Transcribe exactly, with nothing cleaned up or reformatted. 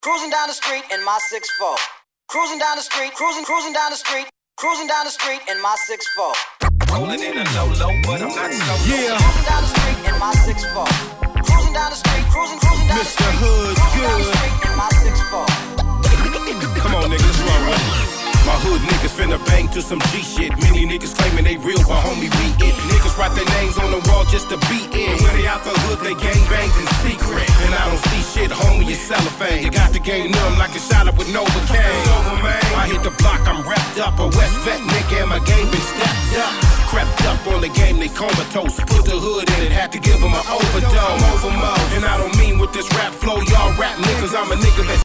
Cruising down the street in my six four. Cruising down the street, cruising, cruising down the street, cruising down the street in my six four. Rolling in a low low, but I'm not so yeah. Cruising down the street in my six four. Cruising down the street, cruising, cruising down Mister the street, Hood, cruising good. down the street in my six four. Come on, niggas, let's roll with it. My hood niggas finna bang to some G shit. Many niggas claiming they real, but homie, we it. Niggas write their names on the wall just to be in. When they out the hood, they gang bangs in secret. And I don't see shit, homie, it's cellophane. You got the game numb like a shot up with Novocaine. I hit the block, I'm rapping.